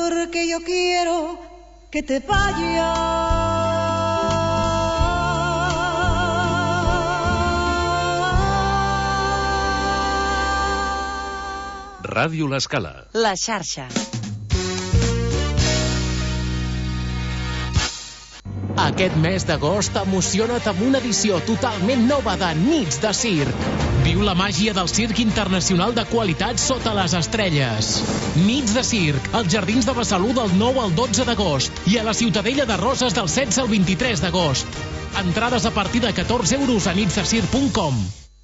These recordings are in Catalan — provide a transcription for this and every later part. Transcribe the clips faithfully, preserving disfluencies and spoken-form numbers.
porque yo quiero que te vayas. Ràdio L'Escala. La xarxa. Aquest mes d'agost emociona't amb una edició totalment nova de Nits de Circ. Viu la màgia del circ internacional de qualitat sota les estrelles. Nits de Circ, als Jardins de Besalú del nou al dotze d'agost i a la Ciutadella de Roses del setze al vint-i-tres d'agost. Entrades a partir de catorze euros a nits de circ punt com.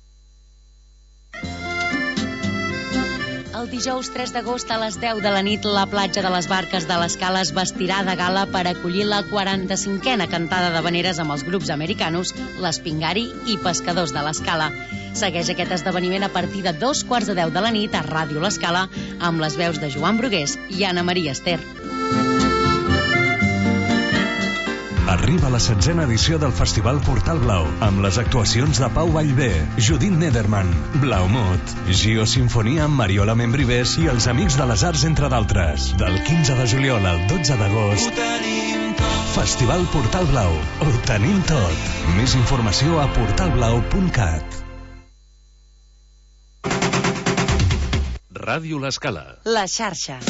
El dijous tres d'agost a les deu de la nit, la platja de les Barques de l'Escala es vestirà de gala per acollir la quaranta-cinquena cantada d'havaneres amb els grups americanos l'Espingari i Pescadors de l'Escala. Segueix aquest esdeveniment a partir de dos quarts de deu de la nit a Ràdio L'Escala amb les veus de Joan Brugués i Anna Maria Ester. Arriba la setzena edició del Festival Portal Blau, amb les actuacions de Pau Vallvé, Judit Nederman, Blaumut, Gio Sinfonia amb Mariola Membrives i els Amics de les Arts, entre d'altres. Del quinze de juliol al dotze d'agost, Festival Portal Blau. Ho tenim tot. Més informació a portal blau punt cat. Ràdio L'Escala. La xarxa.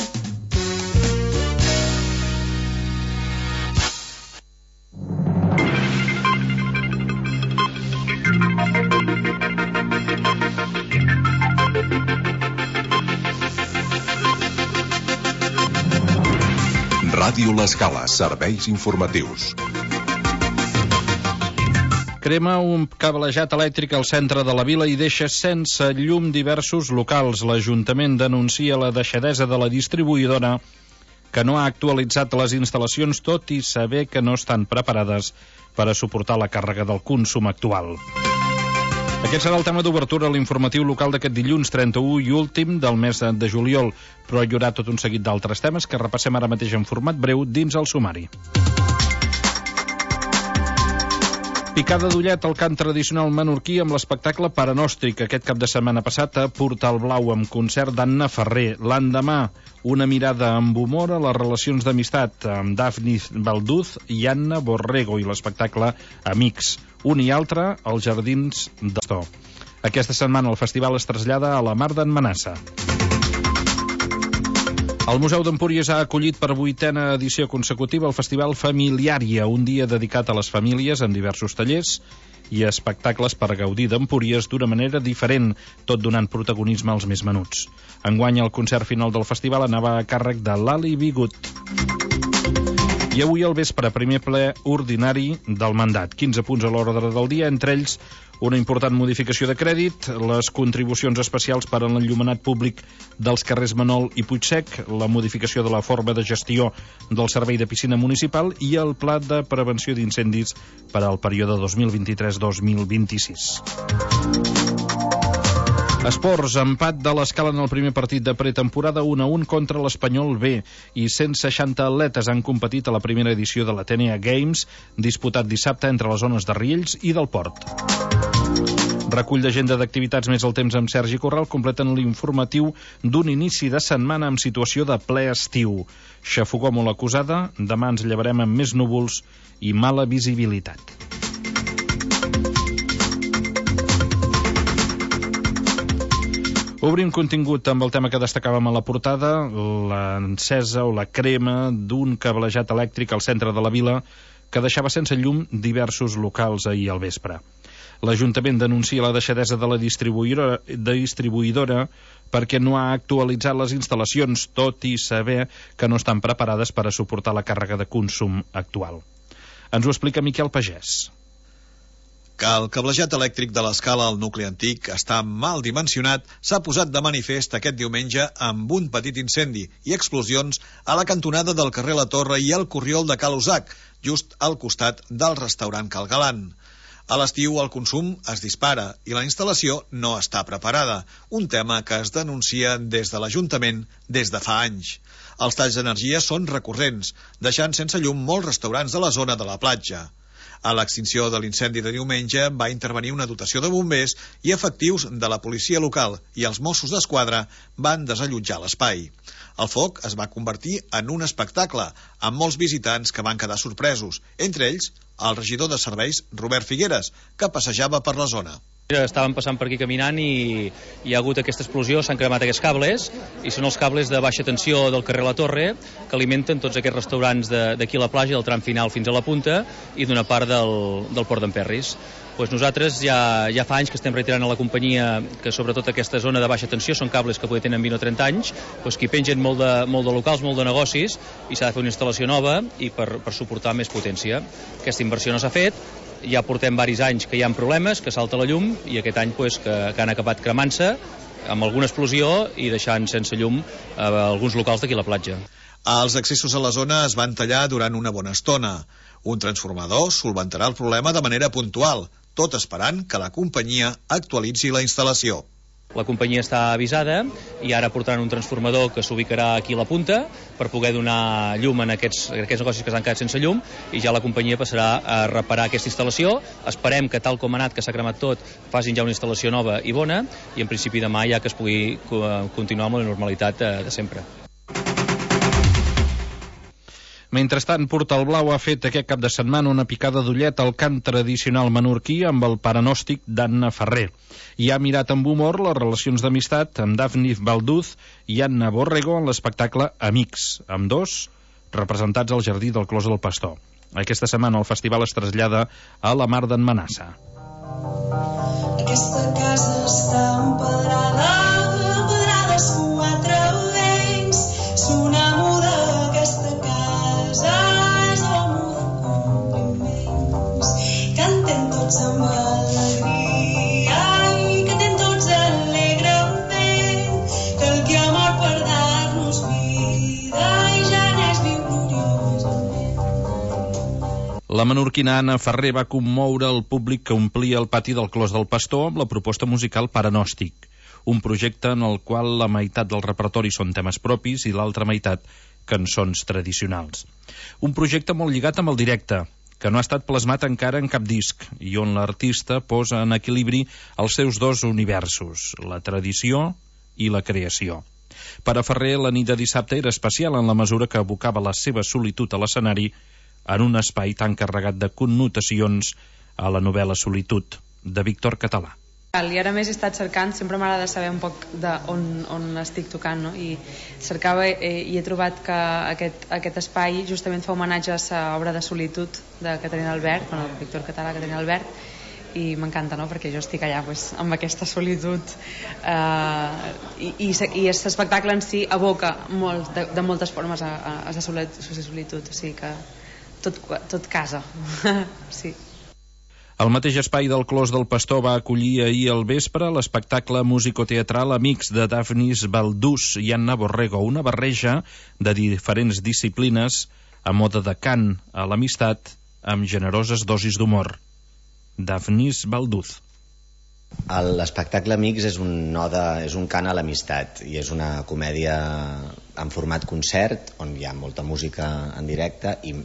Ràdio L'Escala, serveis informatius. Crema un cablejat elèctric al centre de la vila i deixa sense llum diversos locals. L'Ajuntament denuncia la deixadesa de la distribuïdora que no ha actualitzat les instal·lacions, tot i saber que no estan preparades per a suportar la càrrega del consum actual. Aquest serà el tema d'obertura a l'informatiu local d'aquest dilluns trenta-u i últim del mes de juliol, però hi haurà tot un seguit d'altres temes que repassem ara mateix en format breu dins el sumari. Picada d'ullet al cant tradicional menorquí amb l'espectacle Paranòstic aquest cap de setmana passat a Portal Blau amb concert d'Anna Ferrer. L'endemà, una mirada amb humor a les relacions d'amistat amb Dafni Balduz i Anna Borrego i l'espectacle Amics. Un i altre als Jardins d'Astó. Aquesta setmana el festival es trasllada a la Mar d'en Manassa. El Museu d'Empúries ha acollit per vuitena edició consecutiva el Festival Familiària, un dia dedicat a les famílies amb diversos tallers i espectacles per gaudir d'Empúries d'una manera diferent, tot donant protagonisme als més menuts. Enguany el concert final del festival anava a càrrec de l'Ali Bigut. I avui al vespre, primer ple ordinari del mandat. quinze punts a l'ordre del dia, entre ells una important modificació de crèdit, les contribucions especials per a l'enllumenat públic dels carrers Manol i Puigsec, la modificació de la forma de gestió del servei de piscina municipal i el pla de prevenció d'incendis per al període dos mil vint-i-tres dos mil vint-i-sis. Esports, empat de l'Escala en el primer partit de pretemporada, un a un contra l'Espanyol B, i cent seixanta atletes han competit a la primera edició de l'Atenea Games, disputat dissabte entre les zones de Riells i del Port. Recull d'agenda d'activitats més el temps amb Sergi Corral completen l'informatiu d'un inici de setmana amb situació de ple estiu. Xafogor molt acusada, demà ens llevarem amb més núvols i mala visibilitat. Obrim contingut amb el tema que destacàvem a la portada, l'encesa o la crema d'un cablejat elèctric al centre de la vila que deixava sense llum diversos locals ahir al vespre. L'Ajuntament denuncia la deixadesa de la distribuïdora, de distribuïdora perquè no ha actualitzat les instal·lacions, tot i saber que no estan preparades per a suportar la càrrega de consum actual. Ens ho explica Miquel Pagès. Que el cablejat elèctric de l'Escala al nucli antic està mal dimensionat s'ha posat de manifest aquest diumenge amb un petit incendi i explosions a la cantonada del carrer La Torre i al corriol de Cal Usac, just al costat del restaurant Cal Galant. A l'estiu el consum es dispara i la instal·lació no està preparada, un tema que es denuncia des de l'Ajuntament des de fa anys. Els talls d'energia són recurrents, deixant sense llum molts restaurants de la zona de la platja. A l'extinció de l'incendi de diumenge va intervenir una dotació de bombers i efectius de la policia local i els Mossos d'Esquadra van desallotjar l'espai. El foc es va convertir en un espectacle, amb molts visitants que van quedar sorpresos, entre ells el regidor de serveis, Robert Figueres, que passejava per la zona. Estàvem passant per aquí caminant i hi ha hagut aquesta explosió, s'han cremat aquests cables i són els cables de baixa tensió del carrer La Torre que alimenten tots aquests restaurants d'aquí a la platja, del tram final fins a la punta i d'una part del, del port d'Emperris. Pues nosaltres ja, ja fa anys que estem reiterant a la companyia que sobretot aquesta zona de baixa tensió són cables que poder tenen vint o trenta anys, pues que hi pengen molt de, molt de locals, molt de negocis i s'ha de fer una instal·lació nova i per, per suportar més potència. Aquesta inversió no s'ha fet, ja portem diversos anys que hi ha problemes, que salta la llum i aquest any pues, que, que han acabat cremant-se amb alguna explosió i deixant sense llum eh, alguns locals d'aquí a la platja. Els accessos a la zona es van tallar durant una bona estona. Un transformador solventarà el problema de manera puntual, tot esperant que la companyia actualitzi la instal·lació. La companyia està avisada i ara portaran un transformador que s'ubicarà aquí a la punta per poder donar llum en aquests, aquests negocis que s'han quedat sense llum i ja la companyia passarà a reparar aquesta instal·lació. Esperem que tal com ha anat, que s'ha cremat tot, facin ja una instal·lació nova i bona i en principi demà ja que es pugui continuar amb la normalitat de, de sempre. Mentrestant, Portalblau ha fet aquest cap de setmana una picada d'ullet al cant tradicional menorquí amb el paranòstic d'Anna Ferrer. I ha mirat amb humor les relacions d'amistat amb Dafnis Balduz i Anna Borrego en l'espectacle Amics, amb dos representats al Jardí del Clos del Pastor. Aquesta setmana el festival es trasllada a la Mar d'en Manassa. Aquesta casa està empedrada, empedrades quatre veïns, s'una muda aquesta casa és el mur compliments. Cantem tots amb alegria i cantem tots alegrement, que el que ha mort per dar-nos vida i ja n'és viu gloriosament. La menorquina Anna Ferrer va commoure el públic que omplia el pati del Clos del Pastor amb la proposta musical Paranòstic, un projecte en el qual la meitat del repertori són temes propis i l'altra meitat cançons tradicionals. Un projecte molt lligat amb el directe, que no ha estat plasmat encara en cap disc i on l'artista posa en equilibri els seus dos universos, la tradició i la creació. Per a Ferrer, la nit de dissabte era especial en la mesura que abocava la seva solitud a l'escenari en un espai tan carregat de connotacions a la novel·la Solitud, de Víctor Català. I ara més he estat cercant, sempre m'agrada saber un poc d'on on estic tocant, no? I cercava eh, i he trobat que aquest, aquest espai justament fa homenatge a l'obra de Solitud de Caterina Albert, bueno, Víctor Català, Caterina Albert, i m'encanta, no? Perquè jo estic allà pues, amb aquesta solitud eh, i, i, i aquest espectacle en si aboca molt, de, de moltes formes a, a, a la solitud, o sigui que tot, tot casa. Sí. El mateix espai del Clos del Pastor va acollir ahir al vespre l'espectacle musicoteatral Amics de Dafnis Balduz i Anna Borrego, una barreja de diferents disciplines a mode de cant a l'amistat amb generoses dosis d'humor. Dafnis Balduz. L'espectacle Amics és un node, és un cant a l'amistat i és una comèdia en format concert on hi ha molta música en directe i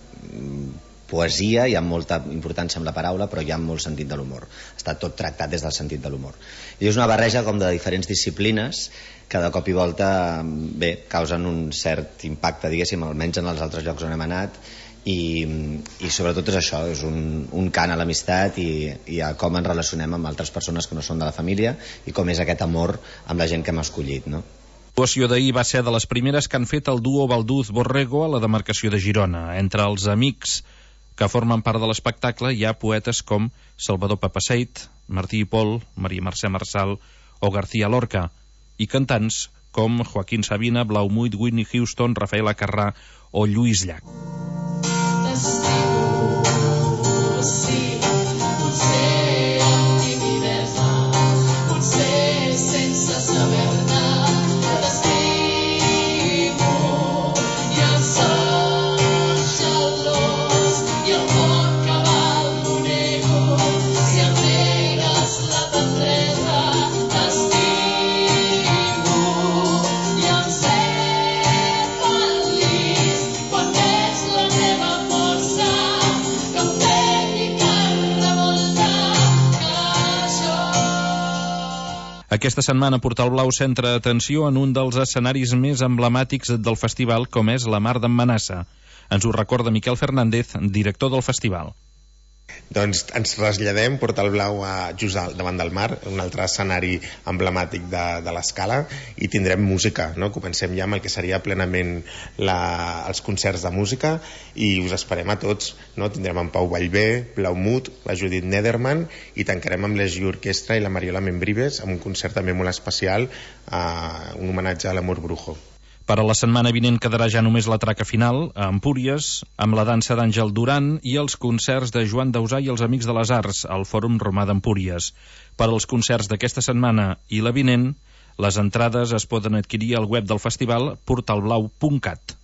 poesia, hi ha molta importància amb la paraula, però hi ha molt sentit de l'humor. Està tot tractat des del sentit de l'humor. I és una barreja com de diferents disciplines que de cop i volta, bé, causen un cert impacte, diguéssim, almenys en els altres llocs on hem anat, i, i sobretot és això, és un, un cant a l'amistat i, i a com ens relacionem amb altres persones que no són de la família i com és aquest amor amb la gent que hem escollit, no? L'actuació d'ahir va ser de les primeres que han fet el duo Balduz-Borrego a la demarcació de Girona. Entre els amics que formen part de l'espectacle hi ha poetes com Salvador Papaseit, Martí i Pol, Maria Mercè Marçal o García Lorca, i cantants com Joaquín Sabina, Blau Muit, Whitney Houston, Rafael Acarrà o Lluís Llach. Quan ets la Aquesta setmana Portal Blau centra atenció en un dels escenaris més emblemàtics del festival, com és la Mar d'en Manassa. Ens ho recorda Miquel Fernández, director del festival. Doncs ens traslladem, Portal Blau, a just davant del mar, un altre escenari emblemàtic de, de l'Escala, i tindrem música, no? Comencem ja amb el que seria plenament la, els concerts de música, i us esperem a tots, no? Tindrem en Pau Vallvé, Blaumut, la Judit Nederman, i tancarem amb l'Esgi Orquestra i la Mariola Membrives amb un concert també molt especial, eh, un homenatge a l'Amor Brujo. Per a la setmana vinent quedarà ja només la traca final, a Empúries, amb la dansa d'Àngel Duran i els concerts de Joan Dausà i els Amics de les Arts al Fòrum Romà d'Empúries. Per als concerts d'aquesta setmana i la vinent, les entrades es poden adquirir al web del festival portalblau punt cat.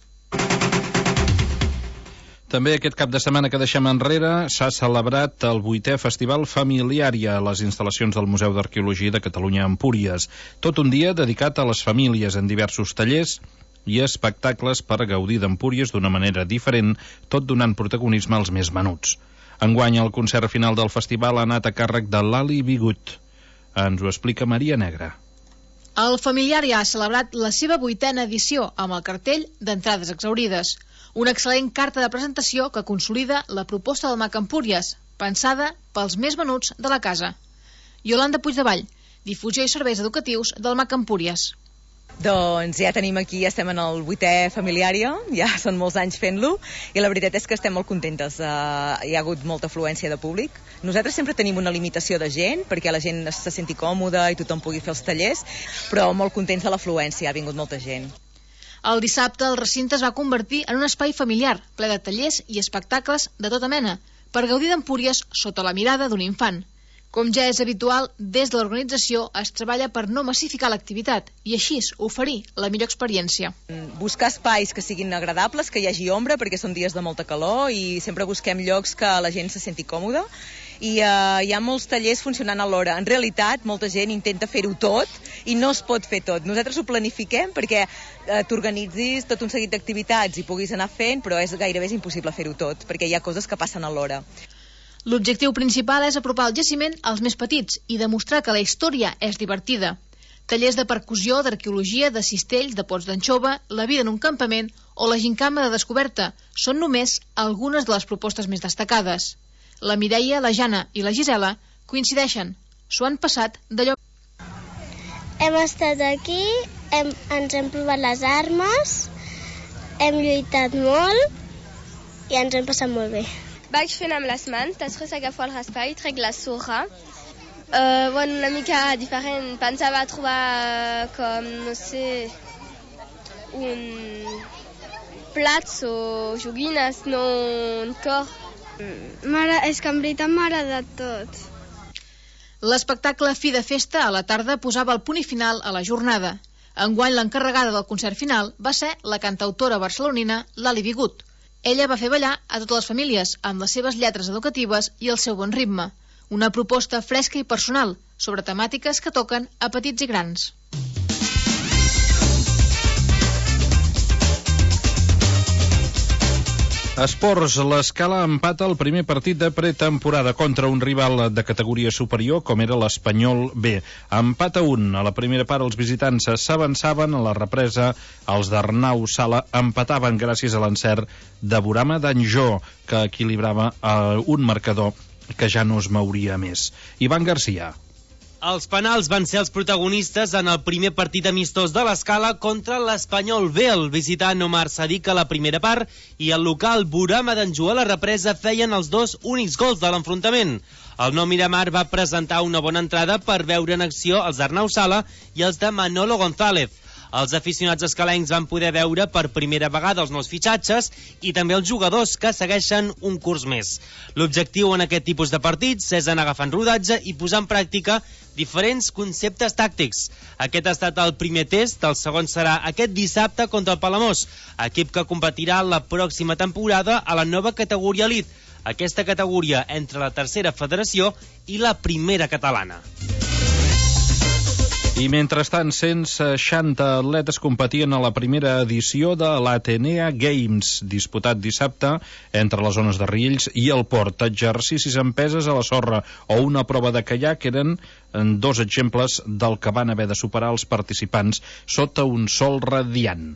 També aquest cap de setmana que deixem enrere s'ha celebrat el vuitè Festival Familiària a les instal·lacions del Museu d'Arqueologia de Catalunya a Empúries. Tot un dia dedicat a les famílies en diversos tallers i espectacles per gaudir d'Empúries d'una manera diferent, tot donant protagonisme als més menuts. Enguany el concert final del festival ha anat a càrrec de l'Ali Bigut. Ens ho explica Maria Negra. El Familiària ha celebrat la seva vuitena edició amb el cartell d'entrades exhaurides. Una excel·lent carta de presentació que consolida la proposta del MAC Empúries, pensada pels més venuts de la casa. Iolanda Puigdevall, difusió i serveis educatius del MAC Empúries. Doncs ja tenim aquí, estem en el vuitè Familiària, ja són molts anys fent-lo, i la veritat és que estem molt contentes. Uh, hi ha hagut molta afluència de públic. Nosaltres sempre tenim una limitació de gent, perquè la gent se senti còmoda i tothom pugui fer els tallers, però molt contents de l'afluència, ha vingut molta gent. El dissabte el recinte es va convertir en un espai familiar, ple de tallers i espectacles de tota mena, per gaudir d'Empúries sota la mirada d'un infant. Com ja és habitual, des de l'organització es treballa per no massificar l'activitat i així oferir la millor experiència. Buscar espais que siguin agradables, que hi hagi ombra, perquè són dies de molta calor i sempre busquem llocs que la gent se senti còmoda. I uh, hi ha molts tallers funcionant alhora. En realitat, molta gent intenta fer-ho tot i no es pot fer tot. Nosaltres ho planifiquem perquè uh, t'organitzis tot un seguit d'activitats i puguis anar fent, però és gairebé impossible fer-ho tot, perquè hi ha coses que passen alhora. L'objectiu principal és apropar el jaciment als més petits i demostrar que la història és divertida. Tallers de percussió, d'arqueologia, de cistells, de pots d'anxova, la vida en un campament o la gincama de descoberta són només algunes de les propostes més destacades. La Mireia, la Jana i la Gisela coincideixen. S'ho han passat d'allò. Hem estat aquí, hem, ens hem provat les armes, hem lluitat molt i ens hem passat molt bé. Vaig fent amb les mans, després agafo el raspall, trec la sorra. Uh, bueno, una mica diferent. Pensava trobar uh, com, no sé, un plats o joguines, no un cor. És que en veritat m'ha agradat tot. L'espectacle Fi de Festa a la tarda posava el punt i final a la jornada. Enguany l'encarregada del concert final va ser la cantautora barcelonina Lali Bigut. Ella va fer ballar a totes les famílies amb les seves lletres educatives i el seu bon ritme. Una proposta fresca i personal sobre temàtiques que toquen a petits i grans. Esports, l'Escala empata el primer partit de pretemporada contra un rival de categoria superior com era l'Espanyol B. Empat a un. A la primera part els visitants s'avançaven, a la represa els d'Arnau Sala empataven gràcies a l'encert de Burama d'Anjó, que equilibrava eh, un marcador que ja no es mouria més. Ivan Garcia. Els penals van ser els protagonistes en el primer partit amistós de l'Escala contra l'Espanyol B. El visitant Omar Sadiq a la primera part i el local Burama d'Anjou a la represa feien els dos únics gols de l'enfrontament. El nou Miramar va presentar una bona entrada per veure en acció els d'Arnau Sala i els de Manolo González. Els aficionats escalencs van poder veure per primera vegada els nous fitxatges i també els jugadors que segueixen un curs més. L'objectiu en aquest tipus de partits és anar agafant rodatge i posar en pràctica diferents conceptes tàctics. Aquest ha estat el primer test, el segon serà aquest dissabte contra el Palamós, equip que competirà la pròxima temporada a la nova categoria Elite, aquesta categoria entre la tercera federació i la primera catalana. I mentrestant, cent seixanta atletes competien a la primera edició de l'Atenea Games, disputat dissabte entre les zones de Riells i el Port. Exercicis amb peses a la sorra o una prova de caiac eren dos exemples del que van haver de superar els participants sota un sol radiant.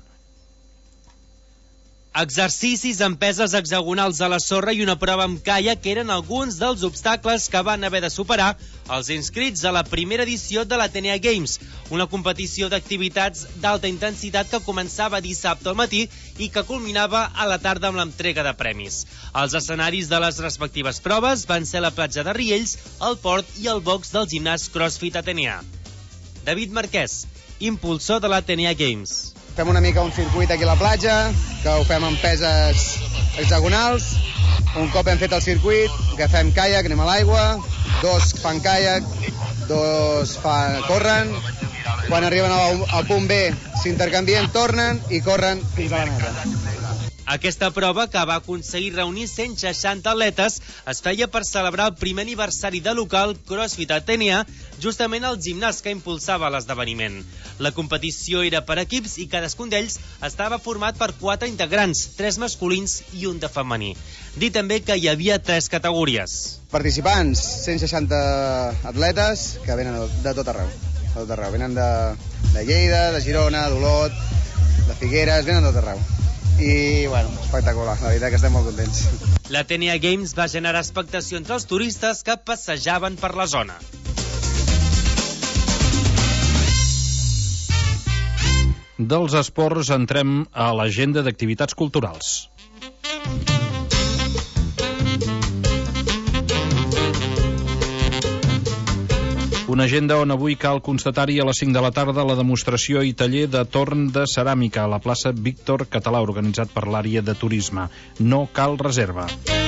Exercicis amb peses hexagonals a la sorra i una prova amb caiac eren alguns dels obstacles que van haver de superar els inscrits a la primera edició de l'Atenea Games, una competició d'activitats d'alta intensitat que començava dissabte al matí i que culminava a la tarda amb l'entrega de premis. Els escenaris de les respectives proves van ser la platja de Riells, el Port i el box del gimnàs CrossFit Atenea. David Marquès, impulsor de l'Atenea Games. Fem una mica un circuit aquí a la platja, que ho fem amb peses hexagonals. Un cop hem fet el circuit, agafem caiac, anem a l'aigua, dos fan caiac, dos fan, corren. Quan arriben al, al punt B, s'intercanvien, tornen i corren fins a la meta. Aquesta prova, que va aconseguir reunir cent seixanta atletes, es feia per celebrar el primer aniversari de local CrossFit Atenea, justament al gimnàs que impulsava l'esdeveniment. La competició era per equips i cadascun d'ells estava format per quatre integrants, tres masculins i un de femení. Dir també que hi havia tres categories. Participants, cent seixanta atletes que venen de tot arreu. De tot arreu. Venen de, de Lleida, de Girona, d'Olot, de Figueres, venen de tot arreu. I, bueno, espectacular, la veritat que estem molt contents. L'Atenea Games va generar expectació entre els turistes que passejaven per la zona. Dels esports entrem a l'agenda d'activitats culturals. Una agenda on avui cal constatar-hi a les cinc de la tarda la demostració i taller de torn de ceràmica a la plaça Víctor Català, organitzat per l'àrea de turisme. No cal reserva.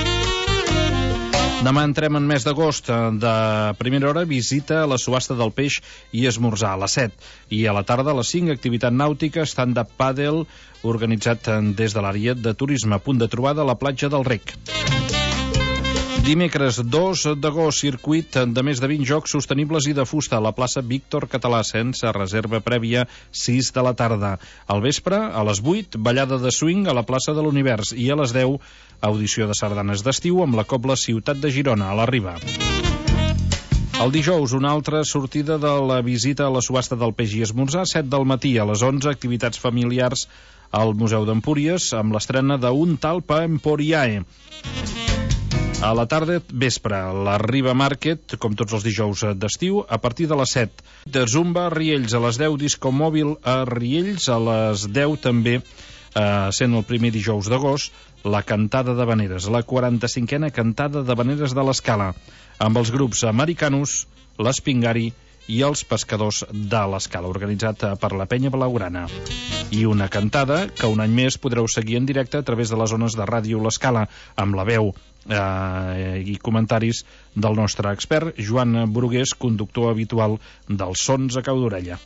Demà entrem en mes d'agost. De primera hora, visita a la subhasta del peix i esmorzar a les set. I a la tarda, a les cinc, activitat nàutica, stand-up pàdel, organitzat des de l'àrea de turisme. Punt de trobada a la platja del Rec. Dimecres dos d'agost, circuit de més de vint jocs sostenibles i de fusta a la plaça Víctor Català, sense reserva prèvia, sis de la tarda. Al vespre, a les vuit, ballada de swing a la plaça de l'Univers i a les deu, audició de sardanes d'estiu amb la Cobla Ciutat de Girona, a la Riba. El dijous, una altra sortida de la visita a la subhasta del peix i esmorzar, set del matí. A les onze, activitats familiars al Museu d'Empúries amb l'estrena d'un tal Pa Emporiae. A la tarda, vespre, la Riba Market, com tots els dijous d'estiu, a partir de les set. De Zumba a Riells, a les deu, disco mòbil a Riells, a les deu també, eh, sent el primer dijous d'agost, la cantada de Veneres, la quaranta-cinquena cantada de Veneres de l'Escala, amb els grups Americanus, l'Espingari i els Pescadors de l'Escala, organitzat per la Penya Blaugrana. I una cantada que un any més podreu seguir en directe a través de les zones de Ràdio l'Escala, amb la veu eh, i comentaris del nostre expert, Joan Brugués, conductor habitual dels Sons a cau d'orella.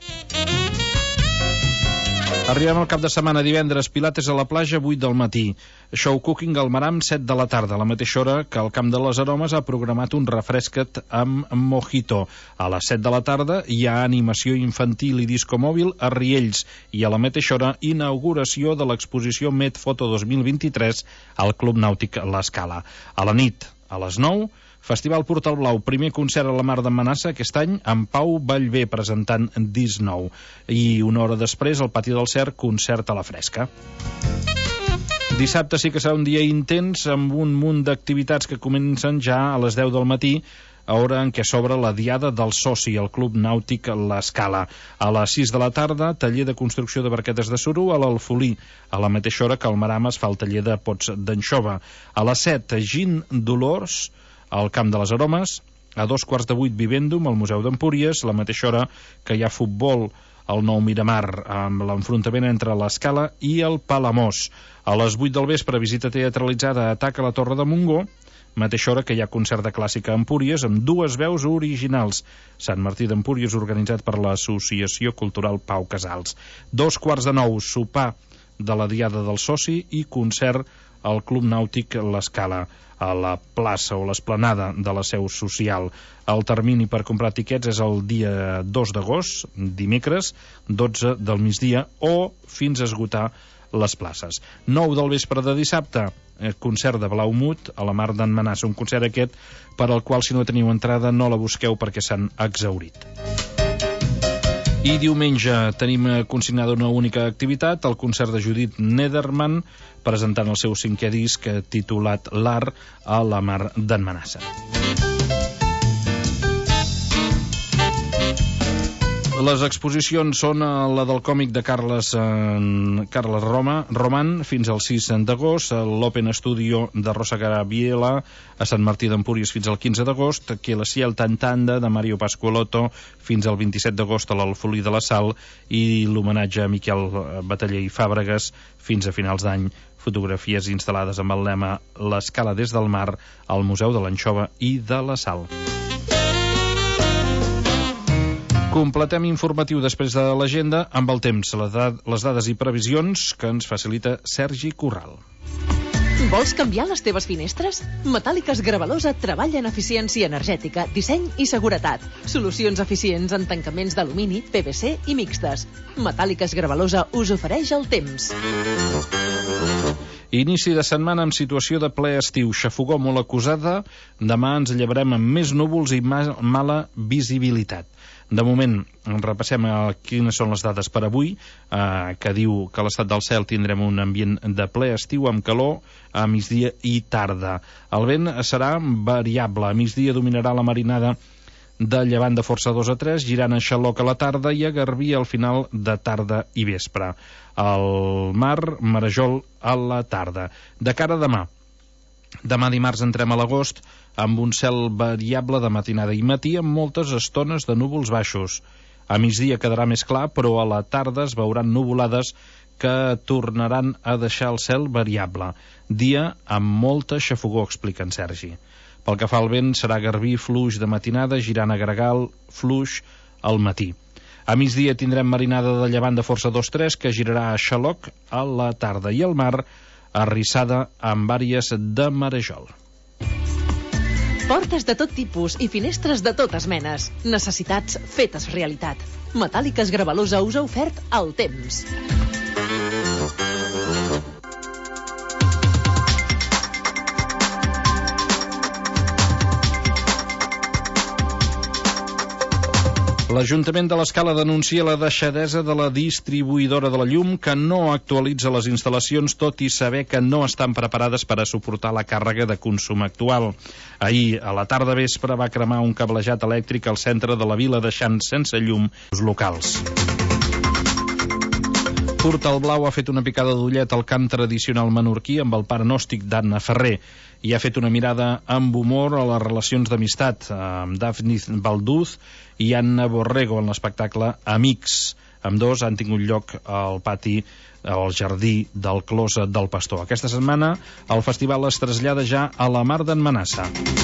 Arribem al cap de setmana, divendres, pilates a la platja, vuit del matí. Show cooking al Maram, set de la tarda, a la mateixa hora que el Camp de les Aromes ha programat un refrescat amb mojito. A les set de la tarda hi ha animació infantil i disco mòbil a Riells i a la mateixa hora inauguració de l'exposició Met Foto dos mil vint-i-tres al Club Nàutic l'Escala. A la nit, a les nou, Festival Portal Blau, primer concert a la Mar d'en Manassa aquest any amb Pau Vallvé presentant disc nou. I una hora després, al Pati del Cer, concert a la fresca. Dissabte sí que serà un dia intens amb un munt d'activitats que comencen ja a les deu del matí, a hora en què s'obre la diada del soci al Club Nàutic l'Escala. A les sis de la tarda, taller de construcció de barquetes de suro a l'Alfolí. A la mateixa hora que al Maram es fa el taller de pots d'anxova. A les set, Gin Dolors al Camp de les Aromes. A dos quarts de vuit, Vivendum al Museu d'Empúries. A la mateixa hora que hi ha futbol al Nou Miramar, amb l'enfrontament entre l'Escala i el Palamós. A les vuit del vespre, visita teatralitzada a Atac a la Torre de Montgó. Mateixa hora que hi ha concert de clàssica a Empúries amb dues veus originals. Sant Martí d'Empúries, organitzat per l'Associació Cultural Pau Casals. Dos quarts de nou, sopar de la Diada del Soci i concert al Club Nàutic l'Escala, a la plaça o l'esplanada de la seu social. El termini per comprar tiquets és el dia dos d'agost, dimecres, dotze del migdia, o fins a esgotar les places. nou del vespre de dissabte, concert de Blaumut a la Mar d'en Manassa, un concert aquest per al qual, si no teniu entrada, no la busqueu perquè s'han exhaurit. I diumenge tenim consignada una única activitat, el concert de Judith Nederman, presentant el seu cinquè disc titulat L'Art a la Mar d'en Manassa. Les exposicions són la del còmic de Carles, eh, Carles Roma, Roman fins al sis d'agost, l'Open Studio de Rosa Gabriela a Sant Martí d'Empúries fins al quinze d'agost, que la Ciel Tantanda de Mario Pascualotto fins al vint-i-set d'agost a l'Alfolí de la Sal i l'homenatge a Miquel Bataller i Fàbregas fins a finals d'any, fotografies instal·lades amb el lema L'Escala des del mar al Museu de l'Anxova i de la Sal. Completem informatiu després de l'agenda amb el temps, les dades i previsions que ens facilita Sergi Corral. Vols canviar les teves finestres? Metàl·liques Gravalosa treballa en eficiència energètica, disseny i seguretat. Solucions eficients en tancaments d'alumini, P V C i mixtes. Metàl·liques Gravalosa us ofereix el temps. Inici de setmana amb situació de ple estiu, xafogor molt acusada, demà ens llevarem amb més núvols i mala visibilitat. De moment, repassem quines són les dades per avui, eh, que diu que a l'estat del cel tindrem un ambient de ple estiu amb calor a migdia i tarda. El vent serà variable, a migdia dominarà la marinada de llevant de força dos a tres, girant a Xaloc a la tarda i a Garbí al final de tarda i vespre. Al mar, marejol a la tarda. De cara a demà, demà dimarts entrem a l'agost amb un cel variable de matinada i matí amb moltes estones de núvols baixos. A migdia quedarà més clar, però a la tarda es veuran nuvolades que tornaran a deixar el cel variable. Dia amb molta xafogor, explica en Sergi. Pel que fa al vent, serà garbí fluix de matinada, girant a gregal fluix al matí. A migdia tindrem marinada de llevant de força dos tres, que girarà a Xaloc a la tarda, i al mar arrissada amb àrees de marejol. Portes de tot tipus i finestres de totes menes. Necessitats fetes realitat. Metàl·liques Gravalosa us ha ofert el temps. L'Ajuntament de l'Escala denuncia la deixadesa de la distribuïdora de la llum, que no actualitza les instal·lacions tot i saber que no estan preparades per a suportar la càrrega de consum actual. Ahir, a la tarda vespre, va cremar un cablejat elèctric al centre de la vila, deixant sense llum els locals. Portal Blau ha fet una picada d'ullet al cant tradicional menorquí amb el pare gnòstic d'Anna Ferrer i ha fet una mirada amb humor a les relacions d'amistat amb Dafni Balduz i Anna Borrego en l'espectacle Amics. Ambdós han tingut lloc al pati, al jardí del Clos del Pastor. Aquesta setmana el festival es trasllada ja a la Mar d'en Manassa.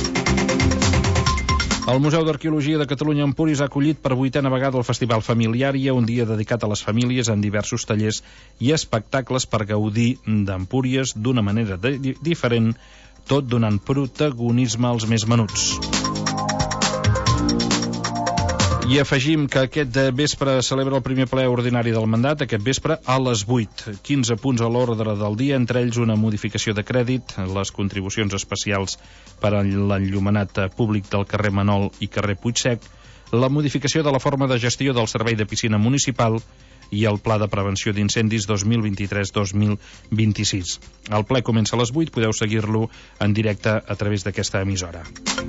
El Museu d'Arqueologia de Catalunya Empúries ha acollit per vuitena vegada el Festival Familiària, un dia dedicat a les famílies en diversos tallers i espectacles per gaudir d'Empúries d'una manera de- diferent, tot donant protagonisme als més menuts. I afegim que aquest vespre celebra el primer ple ordinari del mandat, aquest vespre a les vuit. quinze punts a l'ordre del dia, entre ells una modificació de crèdit, les contribucions especials per a l'enllumenat públic del carrer Manol i carrer Puigsec, la modificació de la forma de gestió del servei de piscina municipal i el Pla de Prevenció d'Incendis dos mil vint-i-tres dos mil vint-i-sis. El ple comença a les vuit, podeu seguir-lo en directe a través d'aquesta emissora.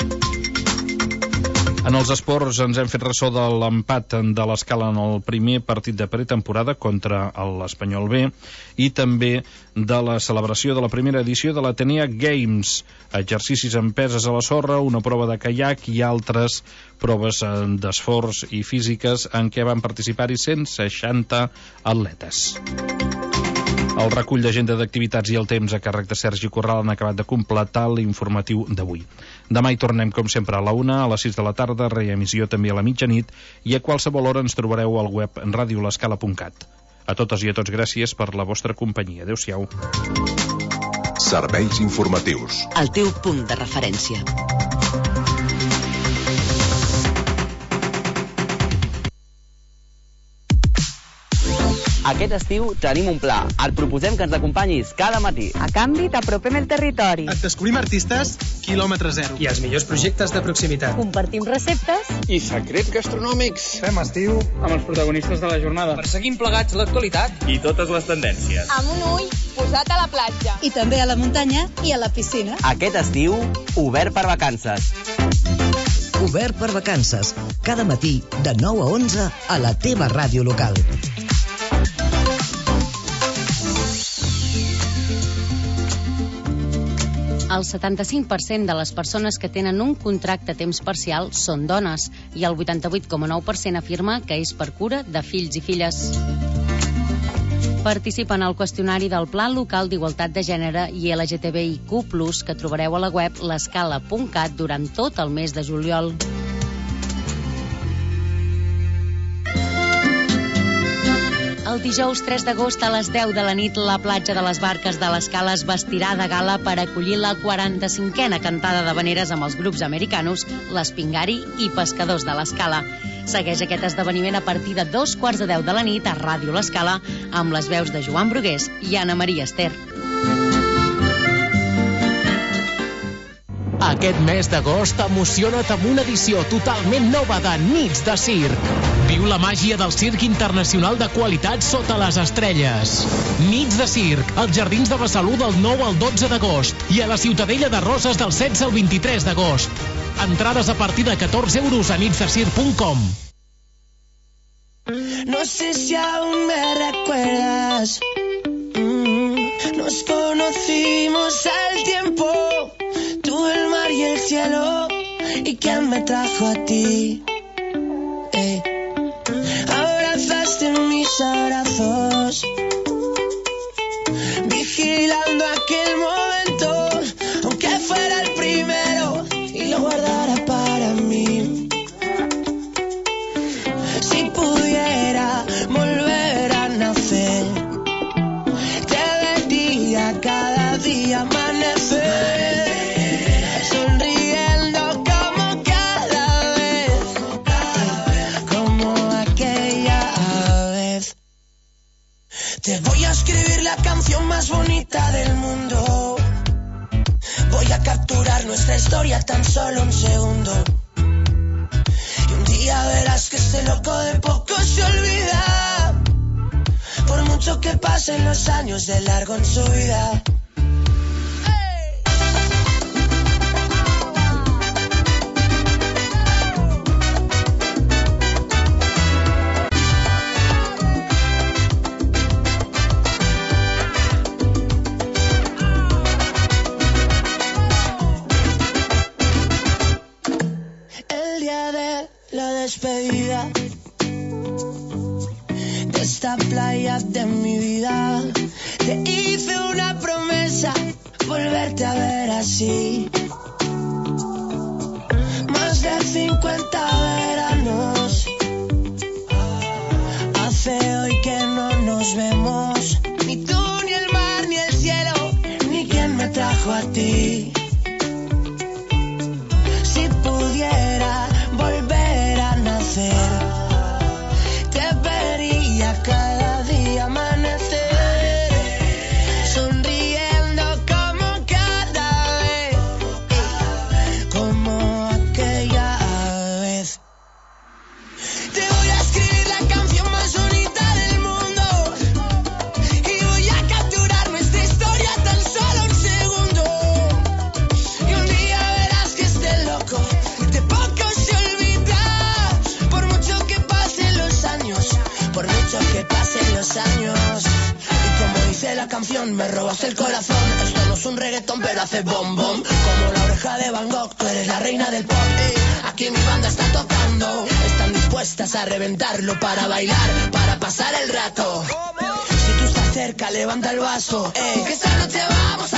En els esports ens hem fet ressò de l'empat de l'Escala en el primer partit de pretemporada contra l'Espanyol B i també de la celebració de la primera edició de l'Atenea Games, exercicis amb peses a la sorra, una prova de caiac i altres proves d'esforç i físiques en què van participar-hi cent seixanta atletes. El recull d'agenda d'activitats i el temps a càrrec de Sergi Corral han acabat de completar l'informatiu d'avui. Demà hi tornem, com sempre, a la una, a les sis de la tarda, reemissió també a la mitjanit, i a qualsevol hora ens trobareu al web radio l'escala punt cat. A totes i a tots, gràcies per la vostra companyia. Adéu-siau. Serveis informatius. El teu punt de referència. Aquest estiu tenim un pla. Et proposem que ens acompanyis cada matí. A canvi, t'apropem el territori. Et descobrim artistes quilòmetre zero. I els millors projectes de proximitat. Compartim receptes. I secrets gastronòmics. Fem estiu amb els protagonistes de la jornada. Perseguim plegats l'actualitat. I totes les tendències. Amb un ull posat a la platja. I també a la muntanya i a la piscina. Aquest estiu, obert per vacances. Obert per vacances. Cada matí, de nou a onze, a la teva ràdio local. El setanta-cinc per cent de les persones que tenen un contracte a temps parcial són dones i el vuitanta-vuit coma nou per cent afirma que és per cura de fills i filles. Participa en el qüestionari del Pla Local d'Igualtat de Gènere i L G T B I Q plus, que trobareu a la web l'escala punt cat durant tot el mes de juliol. El dijous tres d'agost a les deu de la nit, la platja de les Barques de l'Escala es vestirà de gala per acollir la quaranta-cinquena cantada d'havaneres amb els grups americanos, l'Espingari i Pescadors de l'Escala. Segueix aquest esdeveniment a partir de dos quarts de deu de la nit a Ràdio l'Escala, amb les veus de Joan Brugués i Anna Maria Ester. Aquest mes d'agost emociona't amb una edició totalment nova de Nits de Circ. Viu la màgia del circ internacional de qualitat sota les estrelles. Nits de Circ, als Jardins de Besalú del nou al dotze d'agost i a la Ciutadella de Roses del setze al vint-i-tres d'agost. Entrades a partir de catorze euros a nits de circ punt com. No sé si aún me recuerdas. Mm, nos conocimos al tiempo. Tú, el mar y el cielo. ¿Y quién me trajo a ti? Eh. Abrazaste mis abrazos, vigilando aquel momento, aunque fuera el primero y lo guardara para mí. Si pudiera volver a nacer, te vería cada día amanecer, sonriendo como cada vez, como aquella vez. Te voy a escribir la canción más bonita del mundo. Voy a capturar nuestra historia tan solo un segundo. Y un día verás que este loco de poco se olvida, por mucho que pasen los años de largo en su vida. Despedida de esta playa de mi vida, te hice una promesa, volverte a ver así. Más de cincuenta veranos hace hoy que no nos vemos, ni tú, ni el mar, ni el cielo, ni quien me trajo a ti. Si pudiera volver a nacer, te vería cada día amanecer, sonriendo como cada vez, como aquella vez. Te voy a escribir la canción más bonita del mundo y voy a capturar nuestra historia tan solo un segundo. Y un día verás que este loco de poco se olvida, por mucho que pasen los años, por mucho que pasen los años. Y como dice la canción, me robas el corazón. Esto no es un reggaetón, pero hace bom bom, como la oreja de Van Gogh. Tú eres la reina del pop, eh. Aquí mi banda está tocando, están dispuestas a reventarlo para bailar, para pasar el rato. Si tú estás cerca, levanta el vaso, eh. Que esta noche vamos a